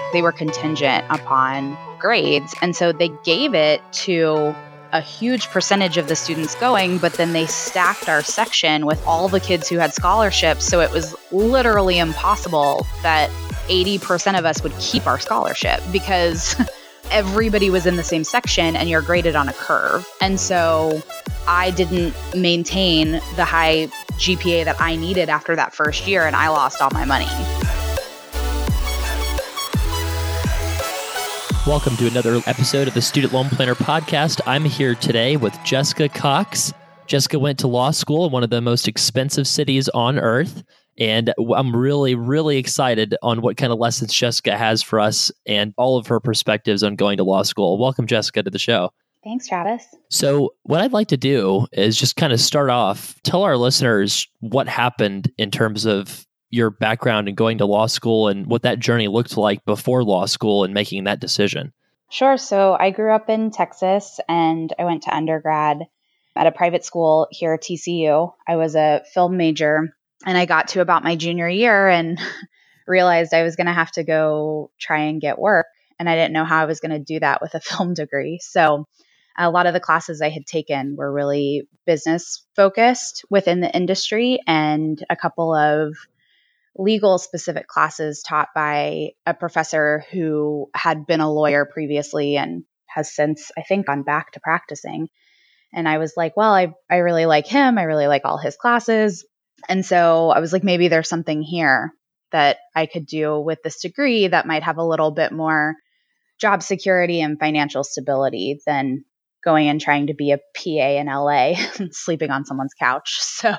They were contingent upon grades. And so they gave it to a huge percentage of the students going, but then they stacked our section with all the kids who had scholarships. So it was literally impossible that 80% of us would keep our scholarship because everybody was in the same section and you're graded on a curve. And so I didn't maintain the high GPA that I needed after that first year, and I lost all my money. Welcome to another episode of the Student Loan Planner Podcast. I'm here today with Jessica Cox. Jessica went to law school in one of the most expensive cities on earth, and I'm really excited on what kind of lessons Jessica has for us and all of her perspectives on going to law school. Welcome, Jessica, to the show. Thanks, Travis. So what I'd like to do is just kind of start off, tell our listeners what happened in terms of your background in going to law school and what that journey looked like before law school and making that decision. Sure. So I grew up in Texas and I went to undergrad at a private school here at TCU. I was a film major and I got to about my junior year and realized I was going to have to go try and get work. And I didn't know how I was going to do that with a film degree. So a lot of the classes I had taken were really business focused within the industry, and a couple of legal specific classes taught by a professor who had been a lawyer previously and has since, I think, gone back to practicing. And I was like, well, I really like him. I really like all his classes. And so I was like, maybe there's something here that I could do with this degree that might have a little bit more job security and financial stability than going and trying to be a PA in LA and sleeping on someone's couch.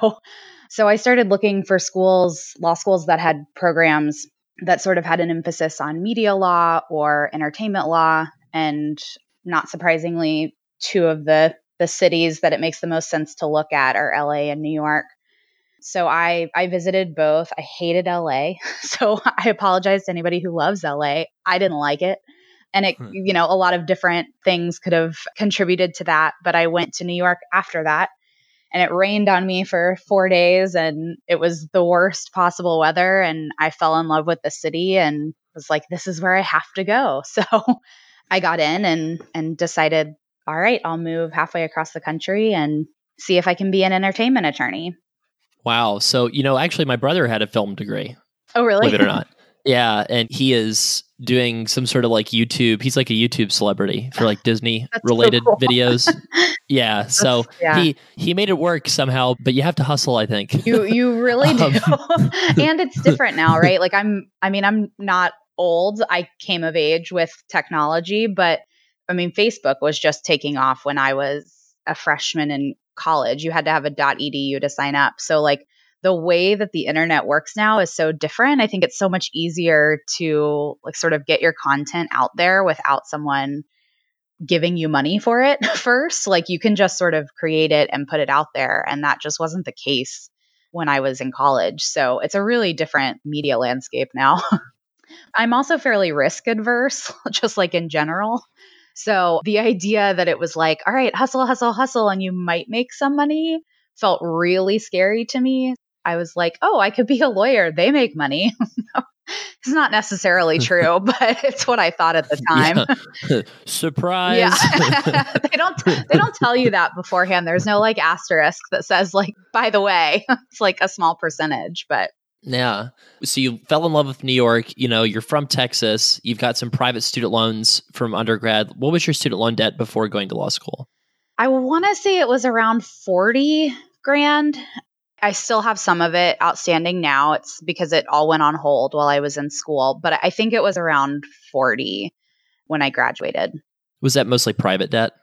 So I started looking for schools, law schools that had programs that sort of had an emphasis on media law or entertainment law. And not surprisingly, two of the cities that it makes the most sense to look at are LA and New York. So I visited both. I hated LA. So I apologize to anybody who loves LA. I didn't like it. And it, a lot of different things could have contributed to that. But I went to New York after that. And it rained on me for 4 days and it was the worst possible weather. And I fell in love with the city and was like, this is where I have to go. So I got in and decided, all right, I'll move halfway across the country and see if I can be an entertainment attorney. Wow. So, actually my brother had a film degree. Oh, really? Believe it or not. Yeah. And he is doing some sort of like YouTube. He's like a YouTube celebrity for like Disney related so cool. videos. Yeah. So he made it work somehow, but you have to hustle, I think. You really do. And it's different now, right? Like I'm not old. I came of age with technology, but Facebook was just taking off when I was a freshman in college. You had to have a .edu to sign up. So like the way that the internet works now is so different. I think it's so much easier to like sort of get your content out there without someone giving you money for it first. Like you can just sort of create it and put it out there. And that just wasn't the case when I was in college. So it's a really different media landscape now. I'm also fairly risk adverse, just like in general. So the idea that it was like, all right, hustle, and you might make some money felt really scary to me. I was like, oh, I could be a lawyer. They make money. It's not necessarily true, but it's what I thought at the time. Yeah. Surprise. Yeah. They don't tell you that beforehand. There's no like asterisk that says like, by the way, it's like a small percentage, but yeah. So you fell in love with New York, you're from Texas, you've got some private student loans from undergrad. What was your student loan debt before going to law school? I want to say it was around 40 grand. I still have some of it outstanding now. It's because it all went on hold while I was in school, but I think it was around 40 when I graduated. Was that mostly private debt?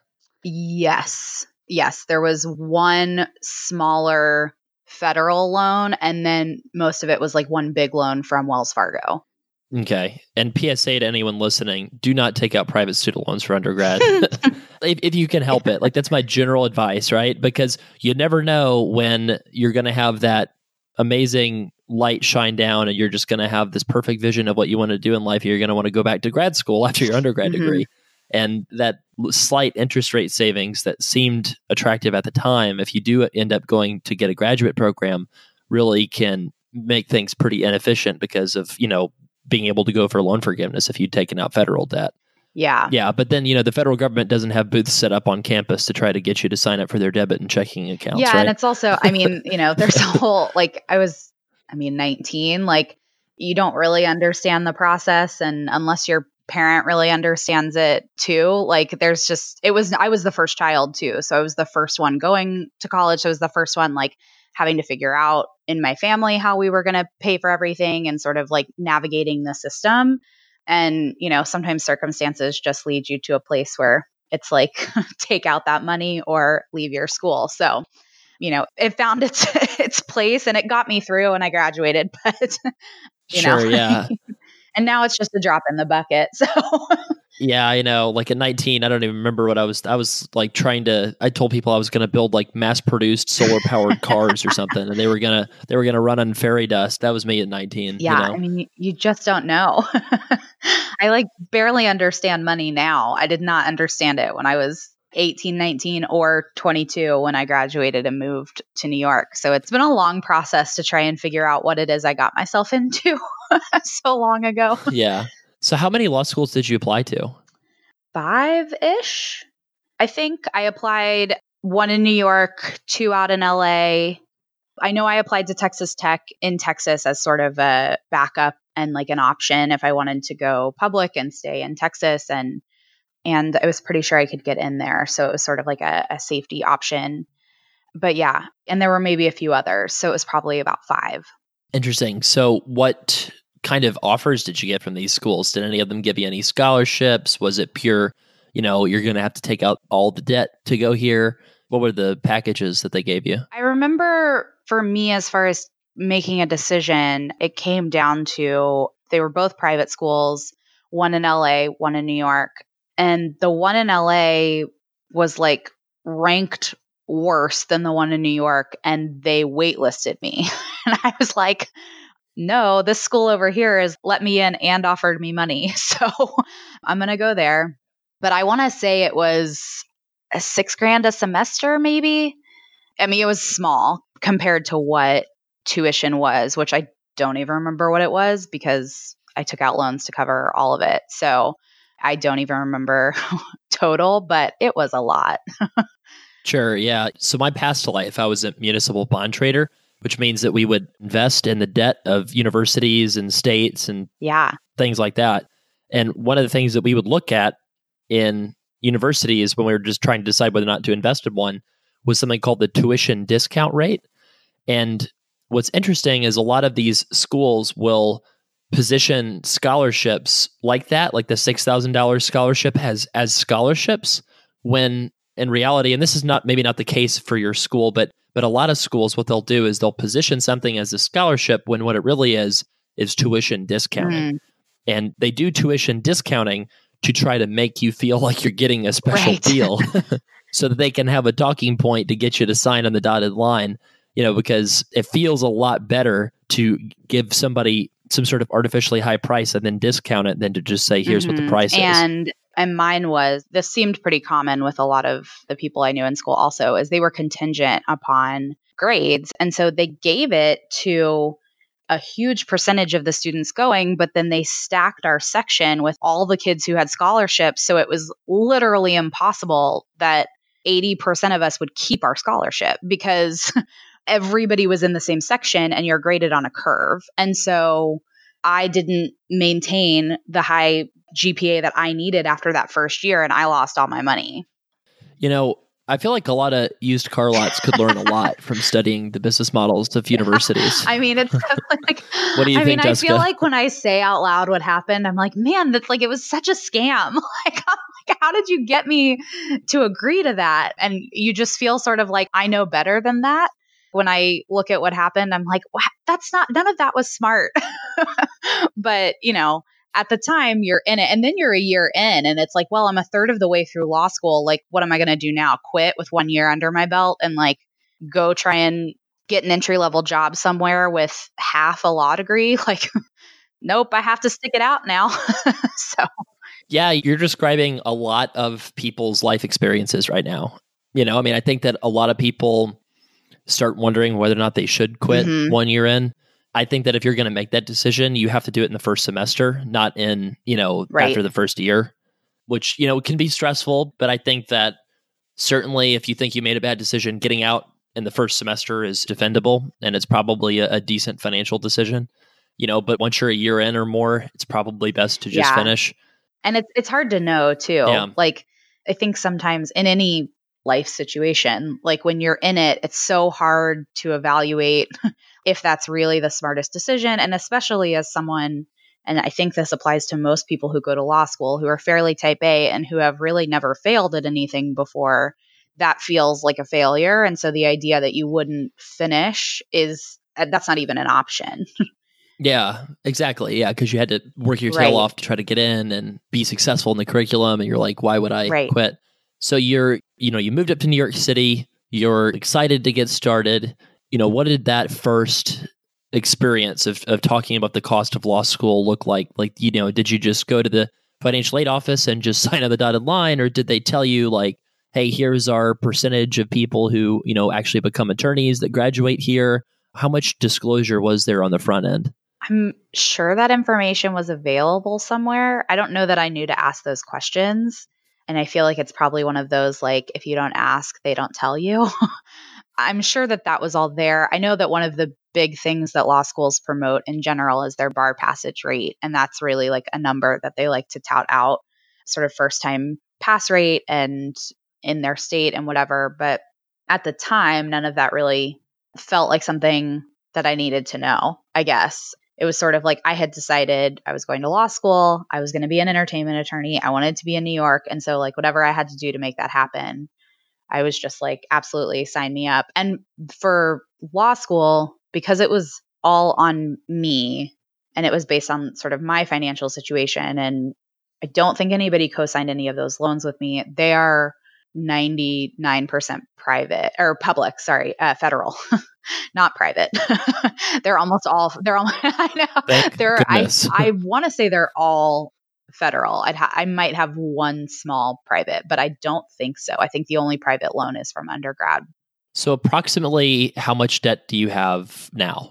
Yes. There was one smaller federal loan, and then most of it was like one big loan from Wells Fargo. Okay. And PSA to anyone listening, do not take out private student loans for undergrad. if you can help it. Like that's my general advice, right? Because you never know when you're going to have that amazing light shine down and you're just going to have this perfect vision of what you want to do in life. You're going to want to go back to grad school after your undergrad degree. And that slight interest rate savings that seemed attractive at the time, if you do end up going to get a graduate program, really can make things pretty inefficient because of, being able to go for loan forgiveness if you'd taken out federal debt. Yeah. Yeah. But then, the federal government doesn't have booths set up on campus to try to get you to sign up for their debit and checking accounts. Yeah. Right? And it's also, there's a whole, 19, you don't really understand the process. And unless your parent really understands it too, I was the first child too. So I was the first one going to college. So I was the first one having to figure out in my family how we were going to pay for everything and sort of navigating the system. And, sometimes circumstances just lead you to a place where it's take out that money or leave your school. So, it found its place and it got me through and I graduated, but Sure, yeah. And now it's just a drop in the bucket. So yeah, I know. At 19, I don't even remember what I was I told people I was going to build mass produced solar powered cars or something. And they were going to run on fairy dust. That was me at 19. Yeah. You just don't know. I barely understand money now. I did not understand it when I was 18, 19 or 22 when I graduated and moved to New York. So it's been a long process to try and figure out what it is I got myself into so long ago. Yeah. So how many law schools did you apply to? 5-ish. I think I applied 1 in New York, 2 out in LA. I know I applied to Texas Tech in Texas as sort of a backup and an option if I wanted to go public and stay in Texas. And I was pretty sure I could get in there. So it was sort of a safety option. But yeah, and there were maybe a few others. So it was probably about 5. Interesting. So what kind of offers did you get from these schools? Did any of them give you any scholarships? Was it pure, you're going to have to take out all the debt to go here? What were the packages that they gave you? I remember for me, as far as making a decision, it came down to they were both private schools, 1 in LA, 1 in New York. And the one in LA was ranked worse than the one in New York. And they waitlisted me. And I was like, no, this school over here has let me in and offered me money. So I'm going to go there. But I want to say it was $6,000 a semester, maybe. It was small compared to what tuition was, which I don't even remember what it was because I took out loans to cover all of it. So I don't even remember total, but it was a lot. Sure, yeah. So my past life, I was a municipal bond trader, which means that we would invest in the debt of universities and states and things like that. And one of the things that we would look at in universities when we were just trying to decide whether or not to invest in one was something called the tuition discount rate. And what's interesting is a lot of these schools will position scholarships like that, like the $6,000 scholarship as scholarships, when in reality, and this is maybe not the case for your school, but a lot of schools, what they'll do is they'll position something as a scholarship when what it really is tuition discounting. And they do tuition discounting to try to make you feel like you're getting a special deal so that they can have a talking point to get you to sign on the dotted line, because it feels a lot better to give somebody some sort of artificially high price and then discount it than to just say, here's what the price is. And mine this seemed pretty common with a lot of the people I knew in school also, is they were contingent upon grades. And so they gave it to a huge percentage of the students going, but then they stacked our section with all the kids who had scholarships. So it was literally impossible that 80% of us would keep our scholarship because everybody was in the same section and you're graded on a curve. And so I didn't maintain the high GPA that I needed after that first year, and I lost all my money. I feel like a lot of used car lots could learn a lot from studying the business models of universities. It's like, what do you think, Jessica? I feel like when I say out loud what happened, I'm like, man, that's it was such a scam. How did you get me to agree to that? And you just feel sort of like, I know better than that. When I look at what happened, I'm like, none of that was smart. But, at the time you're in it and then you're a year in and it's like, well, I'm a third of the way through law school. What am I going to do now? Quit with 1 year under my belt and go try and get an entry level job somewhere with half a law degree? Nope, I have to stick it out now. So. Yeah, you're describing a lot of people's life experiences right now. I think that a lot of people start wondering whether or not they should quit 1 year in. I think that if you're going to make that decision, you have to do it in the first semester, not in, Right. after the first year, which, can be stressful. But I think that certainly if you think you made a bad decision, getting out in the first semester is defendable, and it's probably a decent financial decision, but once you're a year in or more, it's probably best to just Yeah. finish. And it's hard to know too. Yeah. Like, I think sometimes in any life situation, like when you're in it, it's so hard to evaluate if that's really the smartest decision. And especially as someone, and I think this applies to most people who go to law school who are fairly type A and who have really never failed at anything before, that feels like a failure. And so the idea that you wouldn't finish that's not even an option. Yeah, exactly. Yeah, because you had to work your tail off to try to get in and be successful in the curriculum, and you're like, why would I quit? So you moved up to New York City. You're excited to get started. What did that first experience of talking about the cost of law school look like? Like, did you just go to the financial aid office and just sign on the dotted line, or did they tell you like, hey, here's our percentage of people who, actually become attorneys that graduate here? How much disclosure was there on the front end? I'm sure that information was available somewhere. I don't know that I knew to ask those questions. And I feel like it's probably one of those, like, if you don't ask, they don't tell you. I'm sure that was all there. I know that one of the big things that law schools promote in general is their bar passage rate. And that's really like a number that they like to tout out, sort of first time pass rate and in their state and whatever. But at the time, none of that really felt like something that I needed to know, I guess. It was sort of like I had decided I was going to law school. I was going to be an entertainment attorney. I wanted to be in New York. And so like whatever I had to do to make that happen, I was just like, absolutely sign me up. And for law school, because it was all on me and it was based on sort of my financial situation, and I don't think anybody co-signed any of those loans with me. They are 99% private or public, federal, not private. They're almost all, I know. I want to say they're all federal. I might have one small private, but I don't think so. I think the only private loan is from undergrad. So approximately how much debt do you have now?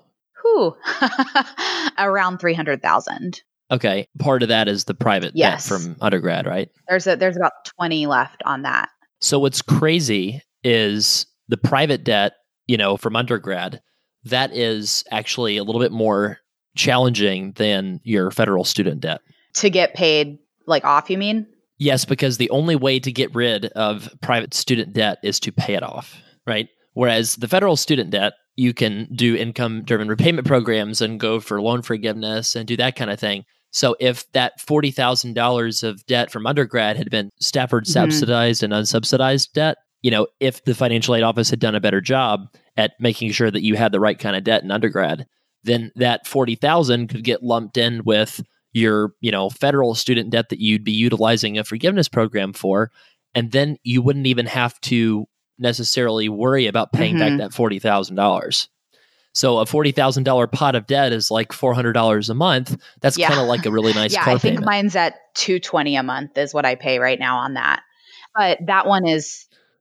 Around 300,000. Okay. Part of that is the private debt from undergrad, right? There's about 20 left on that. So what's crazy is the private debt, from undergrad, that is actually a little bit more challenging than your federal student debt. To get paid like off, you mean? Yes, because the only way to get rid of private student debt is to pay it off, right? Whereas the federal student debt, you can do income-driven repayment programs and go for loan forgiveness and do that kind of thing. So if that $40,000 of debt from undergrad had been Stafford subsidized and unsubsidized debt, if the financial aid office had done a better job at making sure that you had the right kind of debt in undergrad, then that $40,000 could get lumped in with your, federal student debt that you'd be utilizing a forgiveness program for, and then you wouldn't even have to necessarily worry about paying back that $40,000. So a $40,000 pot of debt is like $400 a month. That's kind of like a really nice car I think payment. Mine's at $220 a month is what I pay right now on that. But that one's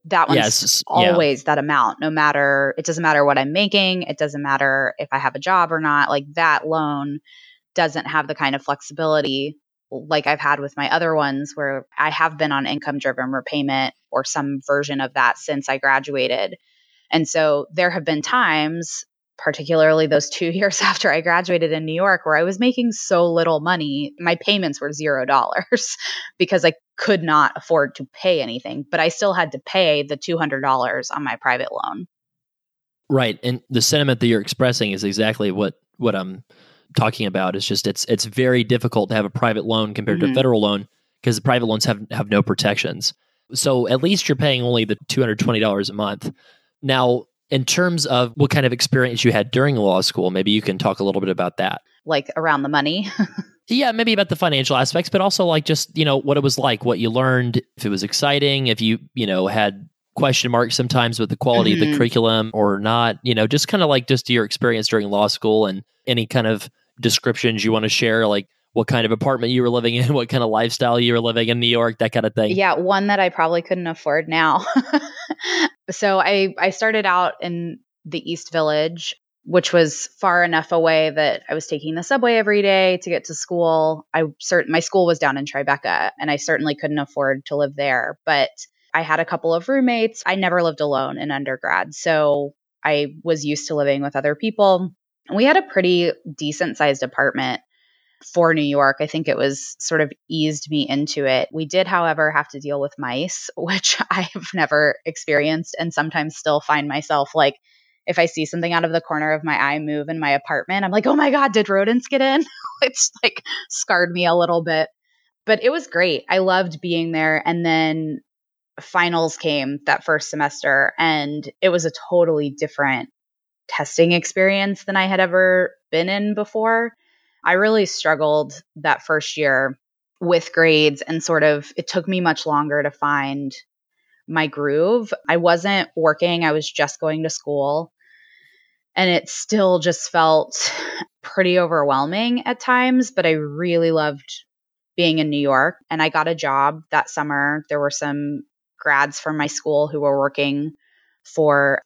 always that amount. No matter, it doesn't matter what I'm making. It doesn't matter if I have a job or not. Like that loan doesn't have the kind of flexibility like I've had with my other ones where I have been on income-driven repayment or some version of that since I graduated. And so there have been times, particularly those 2 years after I graduated in New York, where I was making so little money, my payments were $0 because I could not afford to pay anything, but I still had to pay the $200 on my private loan. Right. And the sentiment that you're expressing is exactly what I'm talking about. Is just it's very difficult to have a private loan compared to a federal loan because the private loans have no protections. So at least you're paying only the $220 a month. Now, in terms of what kind of experience you had during law school, maybe you can talk a little bit about that. Like around the money? Yeah, maybe about the financial aspects, but also like just, what it was like, what you learned, if it was exciting, if you, had question marks sometimes with the quality of the curriculum or not, just kind of like just your experience during law school and any kind of descriptions you want to share, like what kind of apartment you were living in, what kind of lifestyle you were living in New York, that kind of thing. Yeah, one that I probably couldn't afford now. So I started out in the East Village. which was far enough away that I was taking the subway every day to get to school. My school was down in Tribeca, and I certainly couldn't afford to live there, but I had a couple of roommates. I never lived alone in undergrad, so I was used to living with other people. And we had a pretty decent sized apartment for New York. I think it was sort of eased me into it. We did, however, have to deal with mice, which I have never experienced, and sometimes still find myself like, if I see something out of the corner of my eye move in my apartment, I'm like, oh my God, did rodents get in? It's like scarred me a little bit. But it was great. I loved being there. And then finals came that first semester, and it was a totally different testing experience than I had ever been in before. I really struggled that first year with grades, and sort of it took me much longer to find my groove. I wasn't working, I was just going to school. And it still just felt pretty overwhelming at times, but I really loved being in New York. And I got a job that summer. There were some grads from my school who were working for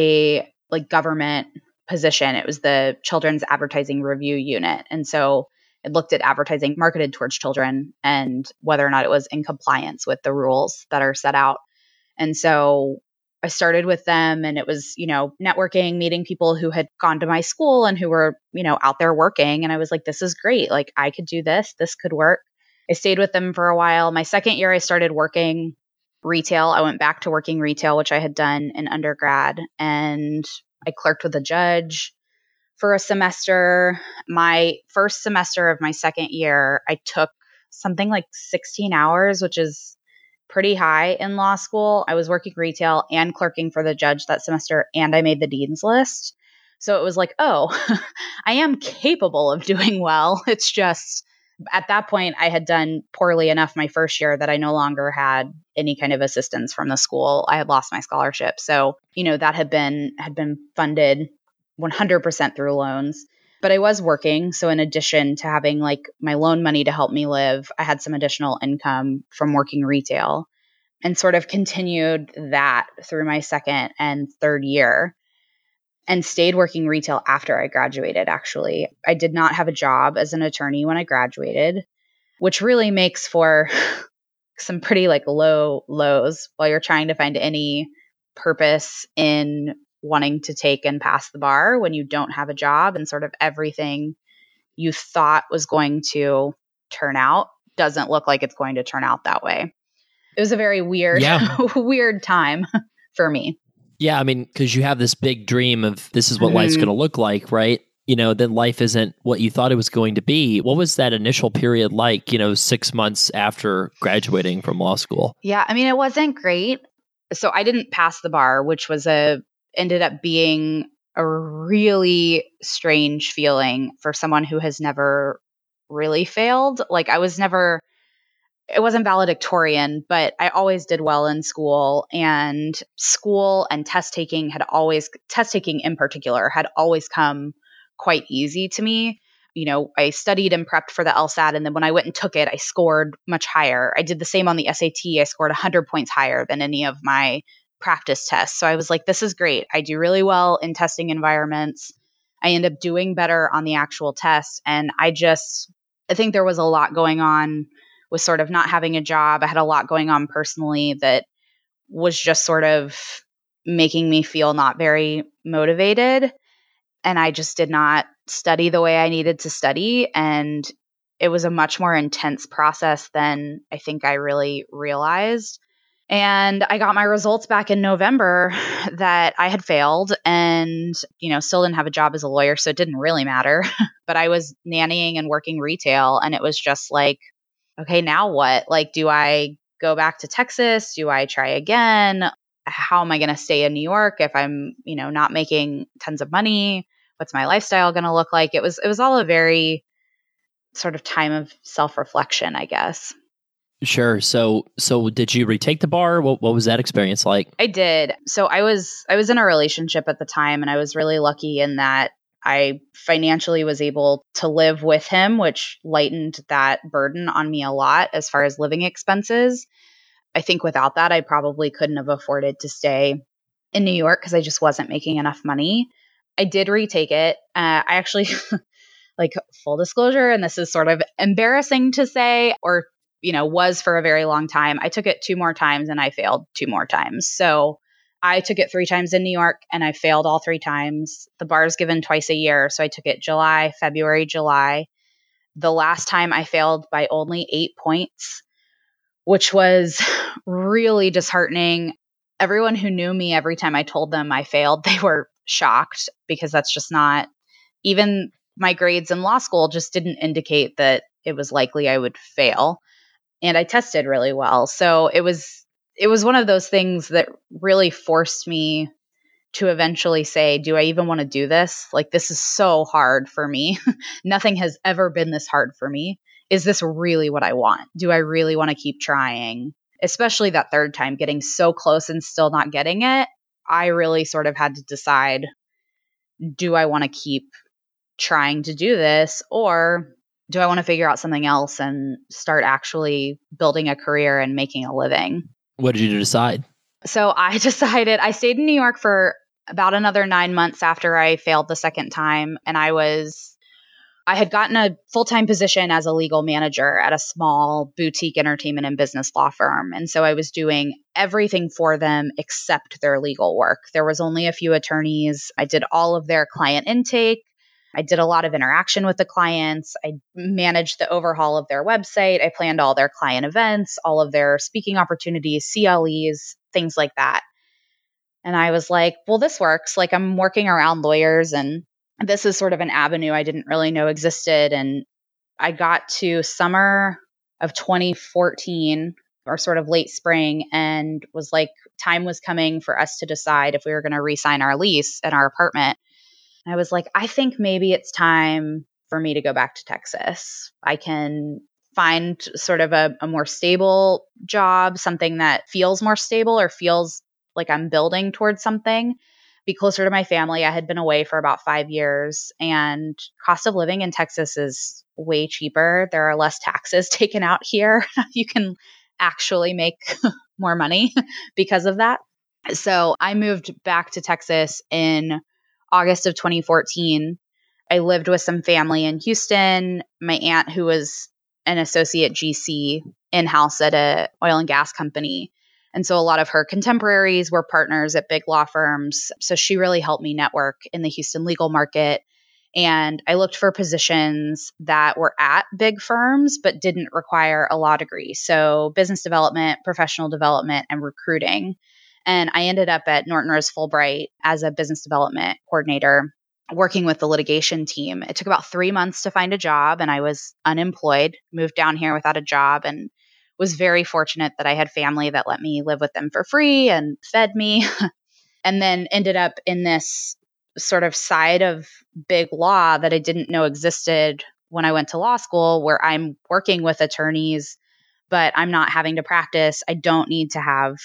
a government position. It was the Children's Advertising Review Unit. And so it looked at advertising marketed towards children and whether or not it was in compliance with the rules that are set out. And so I started with them, and it was, networking, meeting people who had gone to my school and who were, out there working. And I was like, this is great. Like, I could do this. This could work. I stayed with them for a while. My second year, I started working retail. I went back to working retail, which I had done in undergrad, and I clerked with a judge for a semester. My first semester of my second year, I took something like 16 hours, which is pretty high in law school. I was working retail and clerking for the judge that semester, and I made the dean's list. So it was like, oh, I am capable of doing well. It's just at that point, I had done poorly enough my first year that I no longer had any kind of assistance from the school. I had lost my scholarship. So, that had been funded 100% through loans. But I was working. So in addition to having my loan money to help me live, I had some additional income from working retail, and sort of continued that through my second and third year, and stayed working retail after I graduated. Actually, I did not have a job as an attorney when I graduated, which really makes for some pretty low lows while you're trying to find any purpose in wanting to take and pass the bar when you don't have a job, and sort of everything you thought was going to turn out doesn't look like it's going to turn out that way. It was a very weird, weird time for me. Yeah, I mean, because you have this big dream of this is what life's going to look like, right? Then life isn't what you thought it was going to be. What was that initial period like, 6 months after graduating from law school? Yeah, I mean, it wasn't great. So I didn't pass the bar, which ended up being a really strange feeling for someone who has never really failed. It wasn't valedictorian, but I always did well in school, and test taking in particular had always come quite easy to me. I studied and prepped for the LSAT, and then when I went and took it, I scored much higher. I did the same on the SAT. I scored 100 points higher than any of my practice tests. So I was like, this is great. I do really well in testing environments. I end up doing better on the actual test. And I think there was a lot going on with sort of not having a job. I had a lot going on personally that was just sort of making me feel not very motivated. And I just did not study the way I needed to study. And it was a much more intense process than I think I really realized. And I got my results back in November that I had failed, and, still didn't have a job as a lawyer, so it didn't really matter. But I was nannying and working retail, and it was just like, okay, now what? Do I go back to Texas? Do I try again? How am I going to stay in New York if I'm, not making tons of money? What's my lifestyle going to look like? It was all a very sort of time of self-reflection, I guess. Sure. So did you retake the bar? What was that experience like? I did. So I was in a relationship at the time, and I was really lucky in that I financially was able to live with him, which lightened that burden on me a lot as far as living expenses. I think without that, I probably couldn't have afforded to stay in New York because I just wasn't making enough money. I did retake it. I actually, like full disclosure, and this is sort of embarrassing to say, or, was for a very long time. I took it 2 more times and I failed 2 more times. So I took it 3 times in New York and I failed all 3 times. The bar is given twice a year. So I took it July, February, July. The last time I failed by only 8 points, which was really disheartening. Everyone who knew me, every time I told them I failed, they were shocked because that's just not, even my grades in law school just didn't indicate that it was likely I would fail. And I tested really well. So it was one of those things that really forced me to eventually say, do I even want to do this? Like, this is so hard for me. Nothing has ever been this hard for me. Is this really what I want? Do I really want to keep trying? Especially that third time, getting so close and still not getting it. I really sort of had to decide, do I want to keep trying to do this, or do I want to figure out something else and start actually building a career and making a living? What did you decide? So I decided, I stayed in New York for about another 9 months after I failed the second time. And I had gotten a full-time position as a legal manager at a small boutique entertainment and business law firm. And so I was doing everything for them except their legal work. There was only a few attorneys. I did all of their client intake. I did a lot of interaction with the clients. I managed the overhaul of their website. I planned all their client events, all of their speaking opportunities, CLEs, things like that. And I was like, well, this works. Like, I'm working around lawyers, and this is sort of an avenue I didn't really know existed. And I got to summer of 2014, or sort of late spring, and was like, time was coming for us to decide if we were going to re-sign our lease in our apartment. I was like, I think maybe it's time for me to go back to Texas. I can find sort of a more stable job, something that feels more stable or feels like I'm building towards something, be closer to my family. I had been away for about 5 years, and cost of living in Texas is way cheaper. There are less taxes taken out here. You can actually make more money because of that. So I moved back to Texas in August of 2014. I lived with some family in Houston. My aunt, who was an associate GC in-house at a oil and gas company. And so a lot of her contemporaries were partners at big law firms. So she really helped me network in the Houston legal market. And I looked for positions that were at big firms, but didn't require a law degree. So business development, professional development, and recruiting. And I ended up at Norton Rose Fulbright as a business development coordinator, working with the litigation team. It took about 3 months to find a job, and I was unemployed, moved down here without a job, and was very fortunate that I had family that let me live with them for free and fed me. And then ended up in this sort of side of big law that I didn't know existed when I went to law school, where I'm working with attorneys, but I'm not having to practice. I don't need to have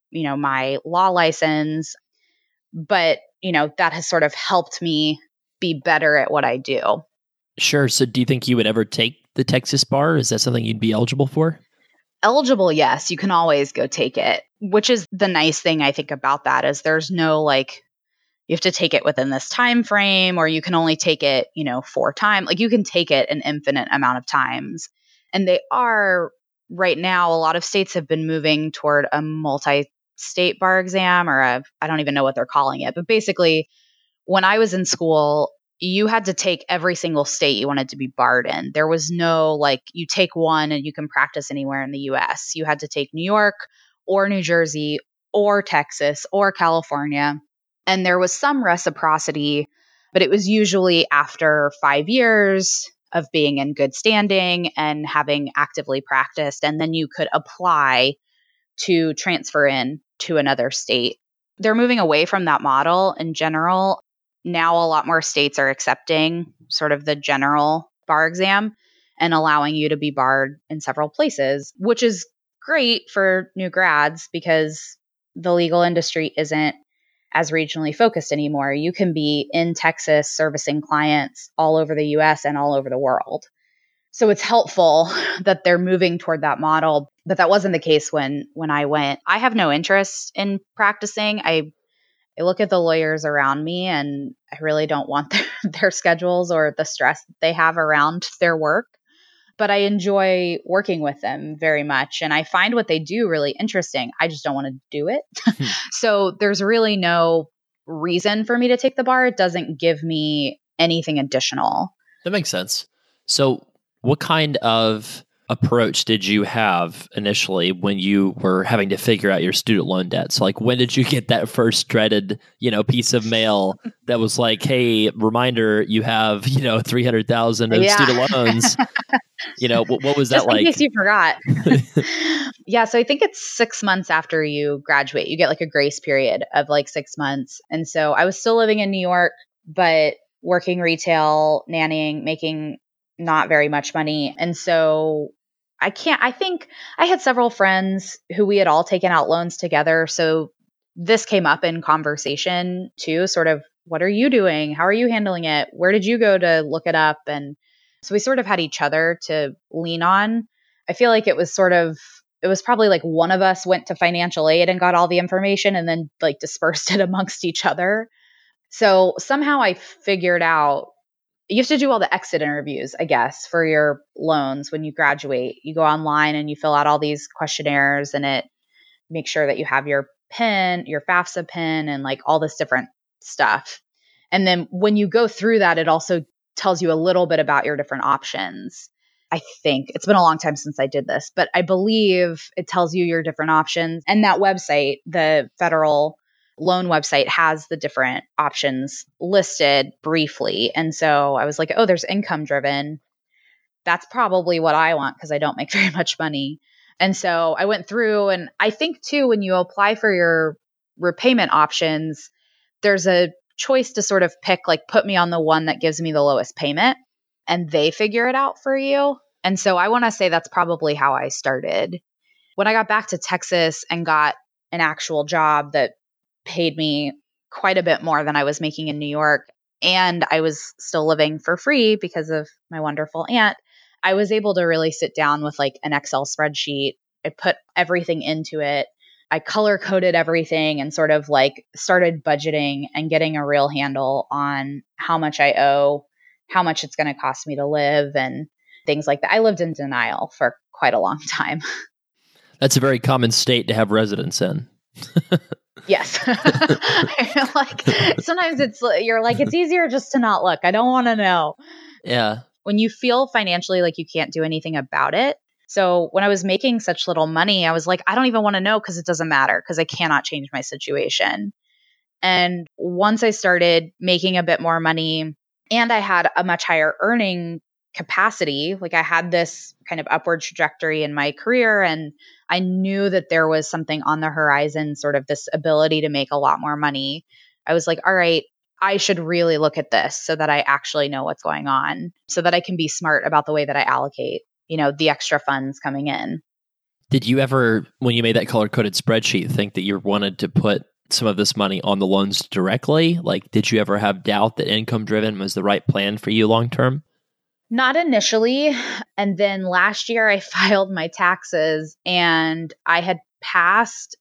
my law license, but, that has sort of helped me be better at what I do. Sure. So do you think you would ever take the Texas bar? Is that something you'd be eligible for? Eligible, yes. You can always go take it, which is the nice thing I think about that is there's no you have to take it within this time frame, or you can only take it, 4 times. Like, you can take it an infinite amount of times. And they are right now, a lot of states have been moving toward a multi-state bar exam, or I don't even know what they're calling it. But basically, when I was in school, you had to take every single state you wanted to be barred in. There was no you take one and you can practice anywhere in the US. You had to take New York or New Jersey or Texas or California. And there was some reciprocity, but it was usually after 5 years of being in good standing and having actively practiced. And then you could apply to transfer in to another state. They're moving away from that model in general. Now a lot more states are accepting sort of the general bar exam and allowing you to be barred in several places, which is great for new grads because the legal industry isn't as regionally focused anymore. You can be in Texas servicing clients all over the US and all over the world. So it's helpful that they're moving toward that model, but that wasn't the case when I went. I have no interest in practicing. I I look at the lawyers around me and I really don't want their schedules or the stress that they have around their work. But I enjoy working with them very much. And I find what they do really interesting. I just don't want to do it. So there's really no reason for me to take the bar. It doesn't give me anything additional. That makes sense. So what kind of approach did you have initially when you were having to figure out your student loan debts? Like, when did you get that first dreaded, piece of mail that was like, hey, reminder, you have, 300,000 of student loans. What was that Just like? in case you forgot. Yeah. So I think it's 6 months after you graduate, you get like a grace period of like 6 months. And so I was still living in New York, but working retail, nannying, making not very much money. And so I think I had several friends who we had all taken out loans together. So this came up in conversation too, sort of, what are you doing? How are you handling it? Where did you go to look it up? And so we sort of had each other to lean on. I feel like it was probably like one of us went to financial aid and got all the information and then like dispersed it amongst each other. So somehow I figured out you have to do all the exit interviews, I guess, for your loans when you graduate. You go online and you fill out all these questionnaires and it makes sure that you have your PIN, your FAFSA PIN, and like all this different stuff. And then when you go through that, it also tells you a little bit about your different options. I think it's been a long time since I did this, but I believe it tells you your different options. And that website, the federal loan website, has the different options listed briefly. And so I was like, oh, there's income driven. That's probably what I want because I don't make very much money. And so I went through, and I think too, when you apply for your repayment options, there's a choice to sort of pick, like, put me on the one that gives me the lowest payment, and they figure it out for you. And so I want to say that's probably how I started. When I got back to Texas and got an actual job that paid me quite a bit more than I was making in New York, and I was still living for free because of my wonderful aunt, I was able to really sit down with like an Excel spreadsheet. I put everything into it. I color coded everything and sort of like started budgeting and getting a real handle on how much I owe, how much it's going to cost me to live, and things like that. I lived in denial for quite a long time. That's a very common state to have residents in. Yes. Like sometimes you're like, it's easier just to not look. I don't want to know. Yeah. When you feel financially like you can't do anything about it. So when I was making such little money, I was like, I don't even want to know because it doesn't matter because I cannot change my situation. And once I started making a bit more money and I had a much higher earning capacity, like I had this kind of upward trajectory in my career, and I knew that there was something on the horizon, sort of this ability to make a lot more money. I was like, all right, I should really look at this so that I actually know what's going on, so that I can be smart about the way that I allocate, the extra funds coming in. Did you ever, when you made that color-coded spreadsheet, think that you wanted to put some of this money on the loans directly? Like, did you ever have doubt that income-driven was the right plan for you long-term? Not initially. And then last year I filed my taxes and I had passed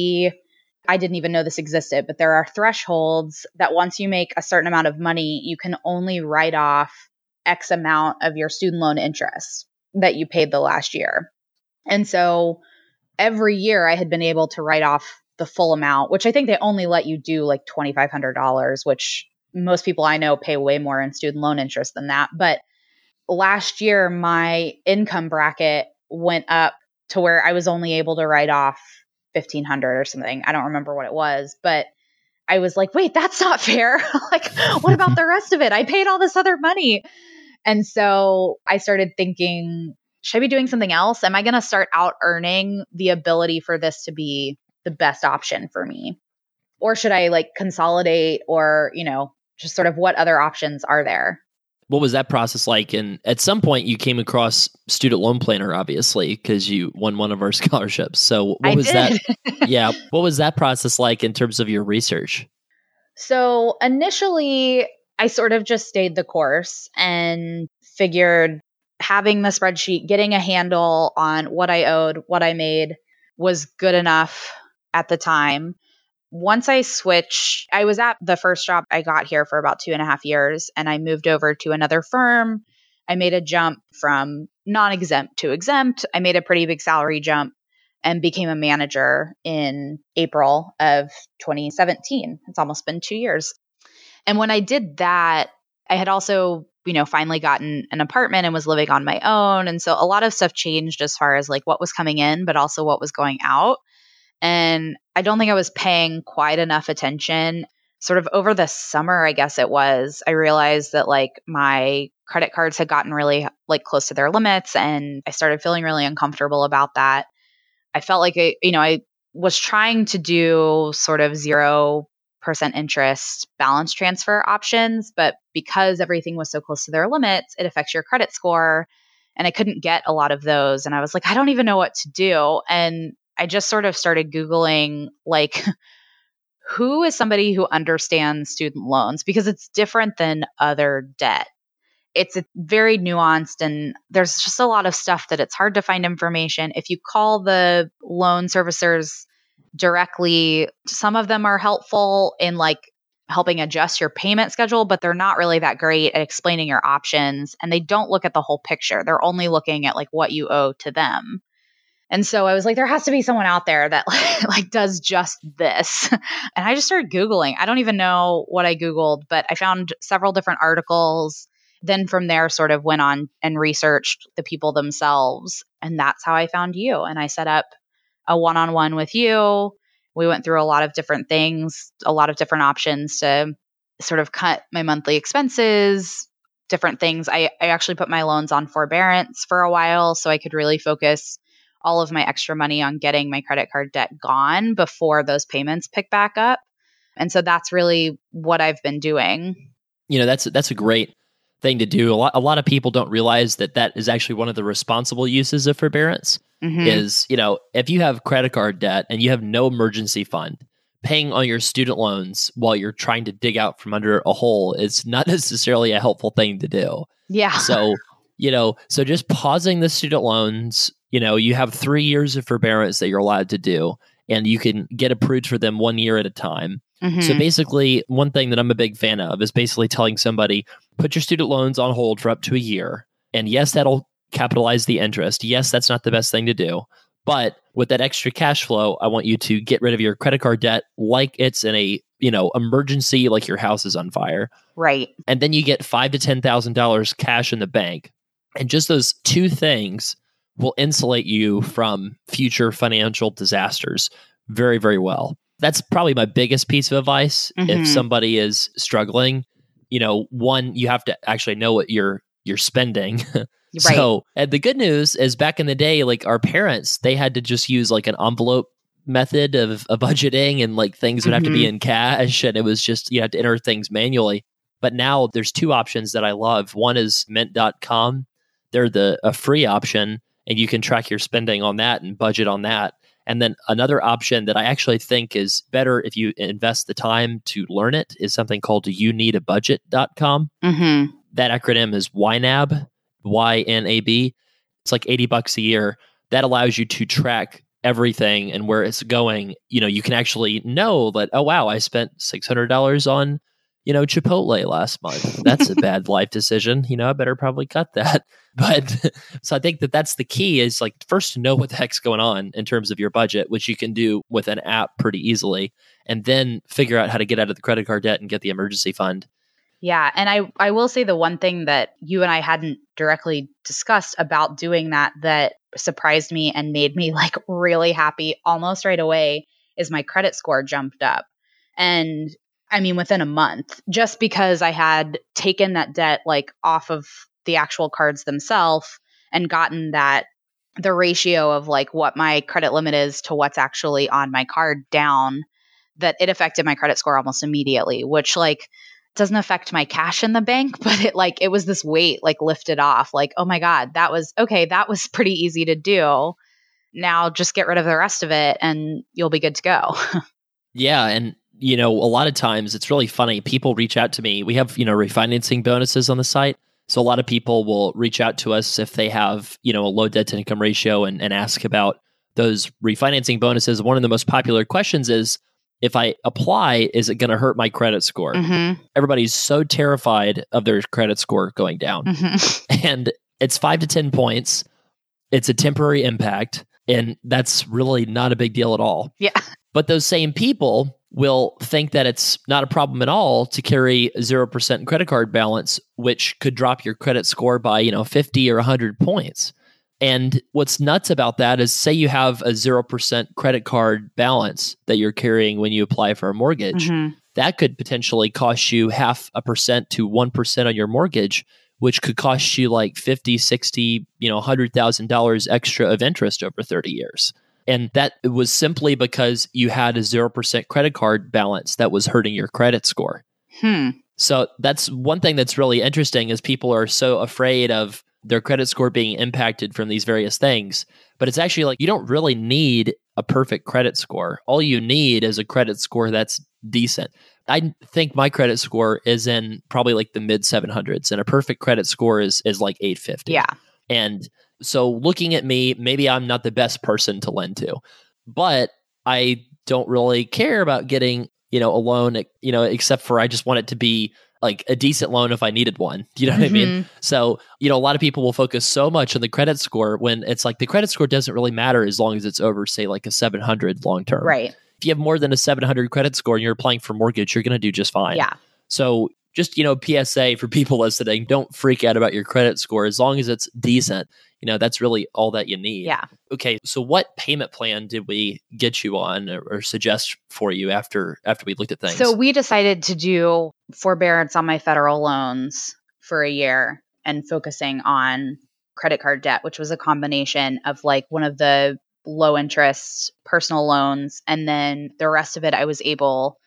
I didn't even know this existed, but there are thresholds that once you make a certain amount of money, you can only write off X amount of your student loan interest that you paid the last year. And so every year I had been able to write off the full amount, which I think they only let you do like $2,500, which most people I know pay way more in student loan interest than that. But last year, my income bracket went up to where I was only able to write off $1,500 or something. I don't remember what it was, but I was like, wait, that's not fair. Like, what about the rest of it? I paid all this other money. And so I started thinking, should I be doing something else? Am I going to start out earning the ability for this to be the best option for me? Or should I like consolidate or, just sort of what other options are there? What was that process like? And at some point you came across Student Loan Planner, obviously, because you won one of our scholarships. So what was that? Yeah. What was that process like in terms of your research? So initially I sort of just stayed the course and figured having the spreadsheet, getting a handle on what I owed, what I made was good enough at the time. once I switched, I was at the first job I got here for about 2.5 years, and I moved over to another firm. I made a jump from non-exempt to exempt. I made a pretty big salary jump and became a manager in April of 2017. It's almost been 2 years. And when I did that, I had also, finally gotten an apartment and was living on my own. And so a lot of stuff changed as far as like what was coming in, but also what was going out. And I don't think I was paying quite enough attention. Sort of over the summer, I guess it was, I realized that like my credit cards had gotten really like close to their limits, and I started feeling really uncomfortable about that. I felt like I was trying to do sort of 0% interest balance transfer options, but because everything was so close to their limits, it affects your credit score. And I couldn't get a lot of those. And I was like, I don't even know what to do. And I just sort of started Googling, like, who is somebody who understands student loans? Because it's different than other debt. It's very nuanced, and there's just a lot of stuff that it's hard to find information. If you call the loan servicers directly, some of them are helpful in like helping adjust your payment schedule, but they're not really that great at explaining your options, and they don't look at the whole picture. They're only looking at like what you owe to them. And so I was like, there has to be someone out there that like does just this. And I just started Googling. I don't even know what I Googled, but I found several different articles. Then from there, sort of went on and researched the people themselves. And that's how I found you. And I set up a one-on-one with you. We went through a lot of different things, a lot of different options to sort of cut my monthly expenses, different things. I actually put my loans on forbearance for a while so I could really focus all of my extra money on getting my credit card debt gone before those payments pick back up. And so that's really what I've been doing. That's a great thing to do. A lot of people don't realize that is actually one of the responsible uses of forbearance. Is, if you have credit card debt and you have no emergency fund, paying on your student loans while you're trying to dig out from under a hole is not necessarily a helpful thing to do. Yeah. So, so just pausing the student loans, you have 3 years of forbearance that you're allowed to do, and you can get approved for them 1 year at a time. So basically, one thing that I'm a big fan of is basically telling somebody, put your student loans on hold for up to a year. And yes, that'll capitalize the interest. Yes, that's not the best thing to do. But with that extra cash flow, I want you to get rid of your credit card debt like it's in a, emergency, like your house is on fire. Right. And then you get $5,000 to $10,000 cash in the bank. And just those two things will insulate you from future financial disasters very, very well. That's probably my biggest piece of advice. If somebody is struggling, one, you have to actually know what you're spending. Right. So, and the good news is back in the day, like our parents, they had to just use like an envelope method of budgeting, and like things would have to be in cash, and it was just, you had to enter things manually. But now there's two options that I love. One is mint.com. They're a free option, and you can track your spending on that and budget on that. And then another option that I actually think is better if you invest the time to learn it is something called youneedabudget.com. That acronym is YNAB, YNAB. It's like $80 a year. That allows you to track everything and where it's going. You can actually know that, oh, wow, I spent $600 on, Chipotle last month. That's a bad life decision. I better probably cut that. But so I think that's the key, is like first to know what the heck's going on in terms of your budget, which you can do with an app pretty easily, and then figure out how to get out of the credit card debt and get the emergency fund. Yeah. And I will say the one thing that you and I hadn't directly discussed about doing that surprised me and made me like really happy almost right away is my credit score jumped up. And I mean, within a month, just because I had taken that debt like off of the actual cards themselves and gotten the ratio of like what my credit limit is to what's actually on my card down, that it affected my credit score almost immediately, which like doesn't affect my cash in the bank, but it was this weight like lifted off, like, oh my God, that was pretty easy to do. Now just get rid of the rest of it and you'll be good to go. Yeah. And a lot of times it's really funny. People reach out to me. We have, refinancing bonuses on the site. So a lot of people will reach out to us if they have, a low debt to income ratio and ask about those refinancing bonuses. One of the most popular questions is, if I apply, is it going to hurt my credit score? Mm-hmm. Everybody's so terrified of their credit score going down. Mm-hmm. And it's 5 to 10 points. It's a temporary impact. And that's really not a big deal at all. Yeah. But those same people will think that it's not a problem at all to carry 0% credit card balance, which could drop your credit score by, 50 or 100 points. And what's nuts about that is, say you have a 0% credit card balance that you're carrying when you apply for a mortgage, that could potentially cost you 0.5% to 1% on your mortgage, which could cost you like 50, 60, $100,000 extra of interest over 30 years. And that was simply because you had a 0% credit card balance that was hurting your credit score. So that's one thing that's really interesting, is people are so afraid of their credit score being impacted from these various things. But it's actually like, you don't really need a perfect credit score. All you need is a credit score that's decent. I think my credit score is in probably like the mid 700s, and a perfect credit score is like 850. Yeah. And so looking at me, maybe I'm not the best person to lend to, but I don't really care about getting, a loan, except for I just want it to be like a decent loan if I needed one. You know what I mean? So, a lot of people will focus so much on the credit score when it's like the credit score doesn't really matter as long as it's over, say, like a 700 long term. Right. If you have more than a 700 credit score and you're applying for mortgage, you're going to do just fine. Yeah. So just, PSA for people listening, don't freak out about your credit score. As long as it's decent, that's really all that you need. Yeah. Okay. So what payment plan did we get you on or suggest for you after we looked at things? So we decided to do forbearance on my federal loans for a year and focusing on credit card debt, which was a combination of like one of the low interest personal loans. And then the rest of it, I was able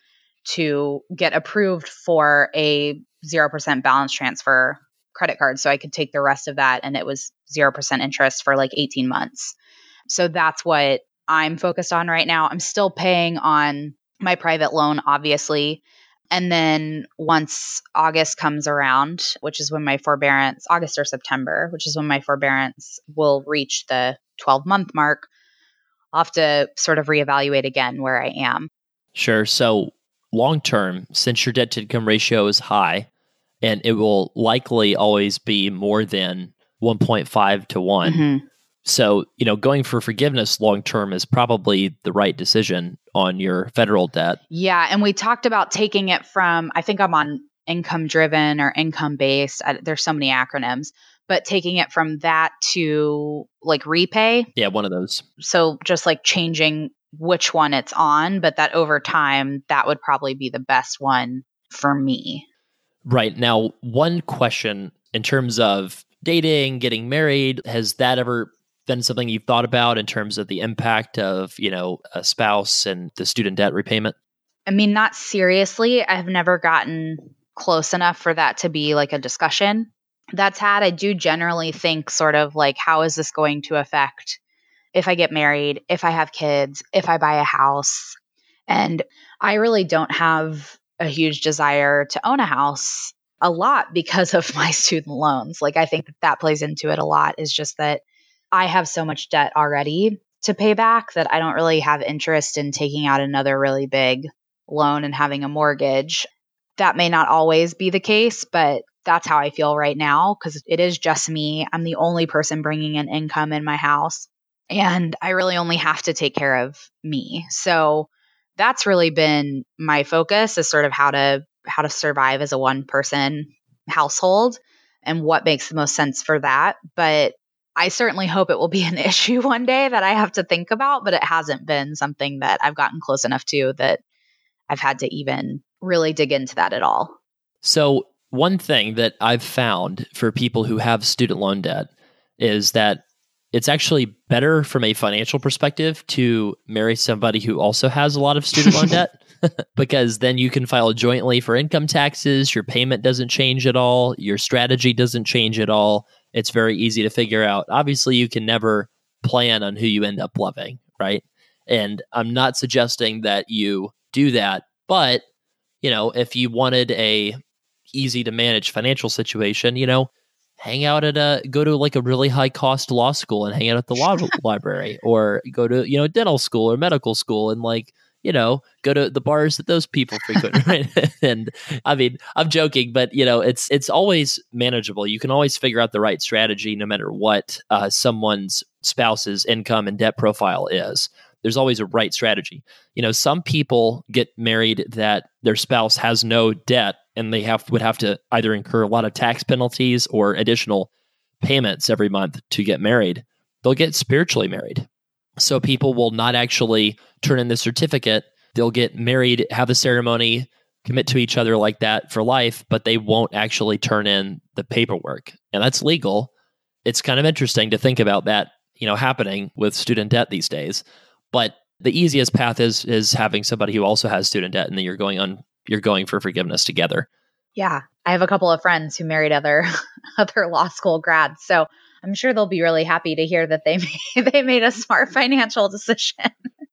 to get approved for a 0% balance transfer credit card. So I could take the rest of that, and it was 0% interest for like 18 months. So that's what I'm focused on right now. I'm still paying on my private loan, obviously. And then once August comes around, which is when my forbearance, August or September, which is when my forbearance will reach the 12-month mark, I'll have to sort of reevaluate again where I am. Sure. So long term, since your debt to income ratio is high, and it will likely always be more than 1.5 to 1. So, going for forgiveness long term is probably the right decision on your federal debt. Yeah. And we talked about taking it from, I think I'm on income driven or income based. There's so many acronyms, but taking it from that to like repay. Yeah, one of those. So just like changing which one it's on, but that over time, that would probably be the best one for me. Right. Now, one question in terms of dating, getting married, has that ever been something you've thought about in terms of the impact of, a spouse and the student debt repayment? I mean, not seriously. I've never gotten close enough for that to be like a discussion that's had. I do generally think sort of like, how is this going to affect if I get married, if I have kids, if I buy a house? And I really don't have a huge desire to own a house a lot because of my student loans. Like, I think that plays into it a lot, is just that I have so much debt already to pay back that I don't really have interest in taking out another really big loan and having a mortgage. That may not always be the case, but that's how I feel right now, because it is just me. I'm the only person bringing in income in my house, and I really only have to take care of me. So that's really been my focus, is sort of how to survive as a one person household and what makes the most sense for that. But I certainly hope it will be an issue one day that I have to think about, but it hasn't been something that I've gotten close enough to that I've had to even really dig into that at all. So one thing that I've found for people who have student loan debt is that it's actually better from a financial perspective to marry somebody who also has a lot of student loan debt, because then you can file jointly for income taxes. Your payment doesn't change at all. Your strategy doesn't change at all. It's very easy to figure out. Obviously, you can never plan on who you end up loving, right? And I'm not suggesting that you do that, but if you wanted a easy to manage financial situation, hang out go to like a really high cost law school and hang out at the law library, or go to, dental school or medical school and like, go to the bars that those people frequent, right? And I mean, I'm joking, but it's always manageable. You can always figure out the right strategy no matter what someone's spouse's income and debt profile is. There's always a right strategy. Some people get married that their spouse has no debt and they would have to either incur a lot of tax penalties or additional payments every month to get married. They'll get spiritually married. So people will not actually turn in the certificate. They'll get married, have the ceremony, commit to each other like that for life, but they won't actually turn in the paperwork. And that's legal. It's kind of interesting to think about that, happening with student debt these days. But the easiest path is having somebody who also has student debt, and then you're going for forgiveness together. Yeah. I have a couple of friends who married other law school grads. So I'm sure they'll be really happy to hear that they made a smart financial decision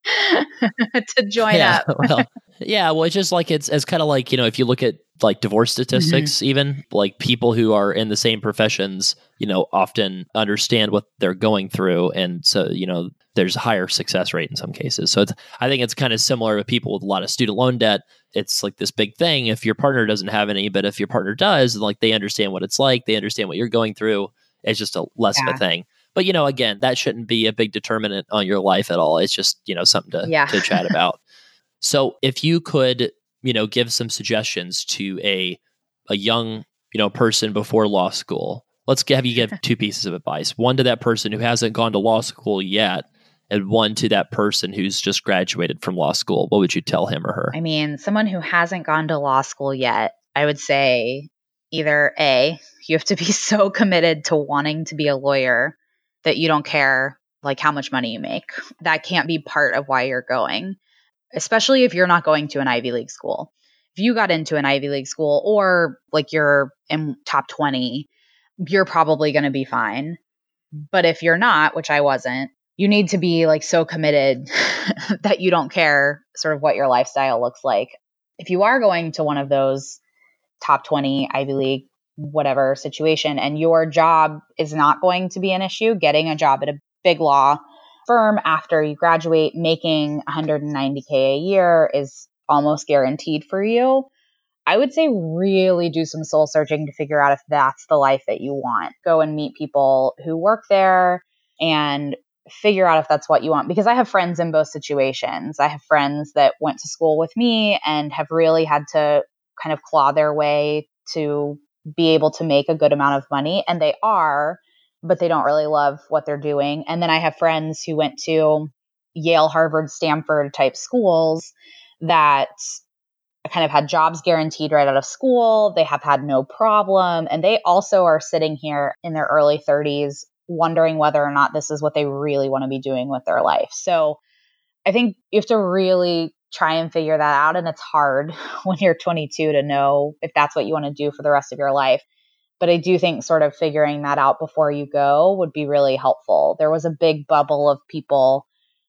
to join up. Well, it's just like it's kind of like, if you look at like divorce statistics, even like people who are in the same professions, often understand what they're going through. And so, there's a higher success rate in some cases. So I think it's kind of similar with people with a lot of student loan debt. It's like this big thing if your partner doesn't have any, but if your partner does, like they understand what it's like, they understand what you're going through. It's just a less of a thing. But, again, that shouldn't be a big determinant on your life at all. It's just, something to chat about. So if you could, give some suggestions to a young, person before law school, let's have you give two pieces of advice. One to that person who hasn't gone to law school yet, and one to that person who's just graduated from law school. What would you tell him or her? I mean, someone who hasn't gone to law school yet, I would say either A, you have to be so committed to wanting to be a lawyer that you don't care like how much money you make. That can't be part of why you're going, especially if you're not going to an Ivy League school. If you got into an Ivy League school or like you're in top 20, you're probably going to be fine. But if you're not, which I wasn't, you need to be like so committed that you don't care sort of what your lifestyle looks like. If you are going to one of those top 20 Ivy League, whatever situation, and your job is not going to be an issue, getting a job at a big law firm after you graduate, making $190K a year is almost guaranteed for you. I would say really do some soul searching to figure out if that's the life that you want. Go and meet people who work there and figure out if that's what you want. Because I have friends in both situations. I have friends that went to school with me and have really had to kind of claw their way to be able to make a good amount of money. And they are, but they don't really love what they're doing. And then I have friends who went to Yale, Harvard, Stanford type schools that kind of had jobs guaranteed right out of school. They have had no problem. And they also are sitting here in their early 30s wondering whether or not this is what they really want to be doing with their life. So I think you have to really try and figure that out. And it's hard when you're 22 to know if that's what you want to do for the rest of your life. But I do think sort of figuring that out before you go would be really helpful. There was a big bubble of people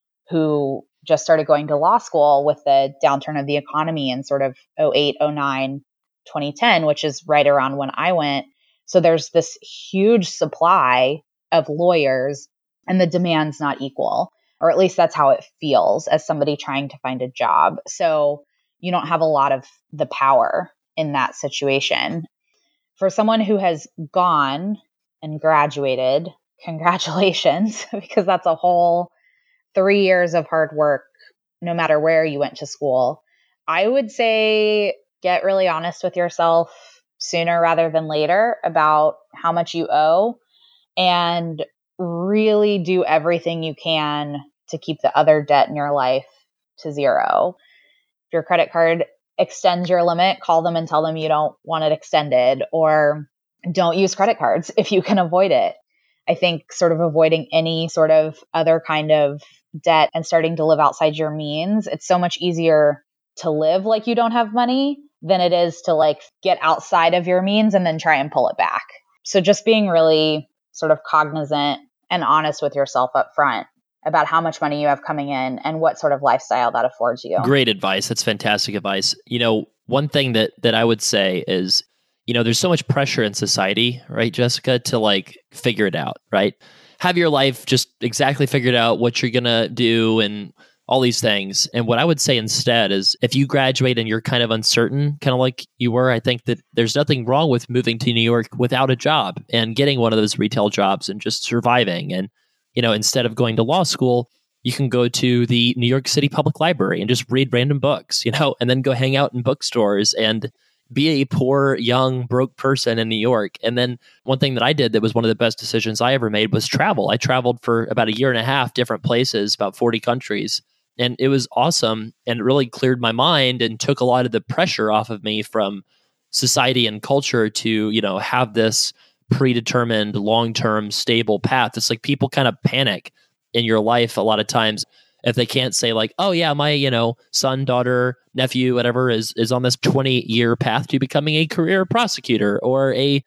who just started going to law school with the downturn of the economy in sort of 08, 09, 2010, which is right around when I went. So there's this huge supply of lawyers and the demand's not equal, or at least that's how it feels as somebody trying to find a job. So you don't have a lot of the power in that situation. For someone who has gone and graduated, congratulations, because that's a whole 3 years of hard work, no matter where you went to school. I would say get really honest with yourself sooner rather than later about how much you owe and really do everything you can to keep the other debt in your life to zero. If your credit card extends your limit, call them and tell them you don't want it extended, or don't use credit cards if you can avoid it. I think sort of avoiding any sort of other kind of debt and starting to live outside your means, it's so much easier to live like you don't have money than it is to like get outside of your means and then try and pull it back. So just being really sort of cognizant and honest with yourself up front about how much money you have coming in and what sort of lifestyle that affords you. Great advice. That's fantastic advice. One thing that I would say is, there's so much pressure in society, right, Jessica, to like figure it out, right? Have your life just exactly figured out what you're going to do and all these things. And what I would say instead is if you graduate and you're kind of uncertain, kind of like you were, I think that there's nothing wrong with moving to New York without a job and getting one of those retail jobs and just surviving. And, instead of going to law school, you can go to the New York City Public Library and just read random books, and then go hang out in bookstores and be a poor, young, broke person in New York. And then one thing that I did that was one of the best decisions I ever made was travel. I traveled for about a year and a half, different places, about 40 countries. And it was awesome. And it really cleared my mind and took a lot of the pressure off of me from society and culture to, have this predetermined, long-term, stable path. It's like people kind of panic in your life a lot of times if they can't say like, oh yeah, my, son, daughter, nephew, whatever is on this 20-year path to becoming a career prosecutor or a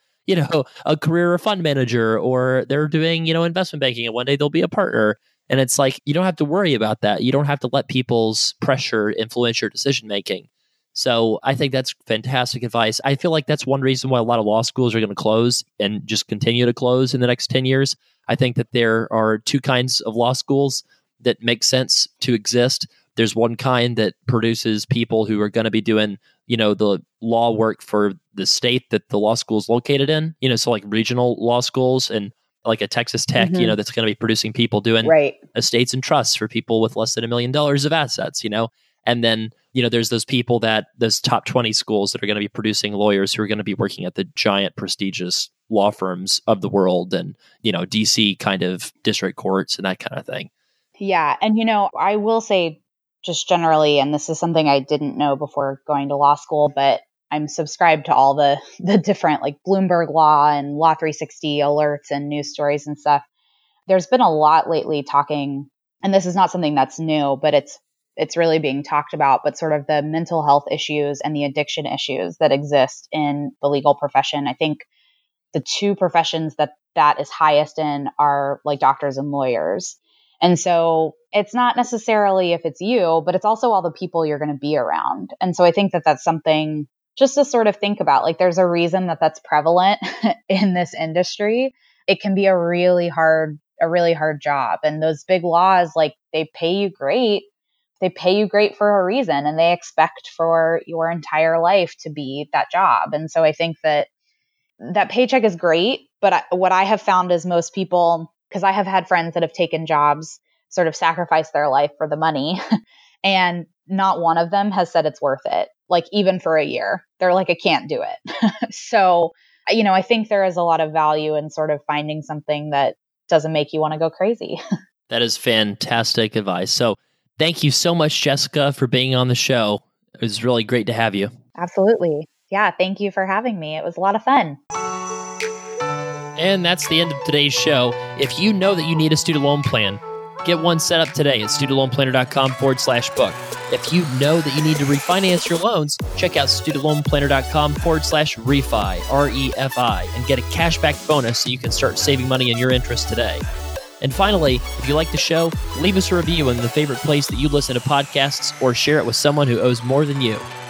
career fund manager, or they're doing, investment banking and one day they'll be a partner. And it's like, you don't have to worry about that. You don't have to let people's pressure influence your decision-making. So I think that's fantastic advice. I feel like that's one reason why a lot of law schools are going to close and just continue to close in the next 10 years. I think that there are two kinds of law schools that make sense to exist. There's one kind that produces people who are going to be doing, the law work for the state that the law school is located in, so like regional law schools and like a Texas Tech, that's going to be producing people doing estates and trusts for people with less than $1 million of assets, And then, there's those top 20 schools that are going to be producing lawyers who are going to be working at the giant prestigious law firms of the world and, DC kind of district courts and that kind of thing. Yeah. And, I will say just generally, and this is something I didn't know before going to law school, but I'm subscribed to all the different like Bloomberg Law and Law 360 alerts and news stories and stuff. There's been a lot lately talking, and this is not something that's new, but it's really being talked about, but sort of the mental health issues and the addiction issues that exist in the legal profession. I think the two professions that is highest in are like doctors and lawyers. And so it's not necessarily if it's you, but it's also all the people you're going to be around. And so I think that that's something just to sort of think about. Like there's a reason that that's prevalent in this industry. It can be a really hard job. And those big laws, like they pay you great. They pay you great for a reason, and they expect for your entire life to be that job. And so I think that paycheck is great. But what I have found is most people, because I have had friends that have taken jobs, sort of sacrificed their life for the money, and not one of them has said it's worth it. Like even for a year, they're like, I can't do it. So, I think there is a lot of value in sort of finding something that doesn't make you want to go crazy. That is fantastic advice. So thank you so much, Jessica, for being on the show. It was really great to have you. Absolutely. Yeah, thank you for having me. It was a lot of fun. And that's the end of today's show. If you know that you need a student loan plan, get one set up today at studentloanplanner.com/book. If you know that you need to refinance your loans, check out studentloanplanner.com/refi, REFI, and get a cashback bonus so you can start saving money in your interest today. And finally, if you like the show, leave us a review in the favorite place that you listen to podcasts or share it with someone who owes more than you.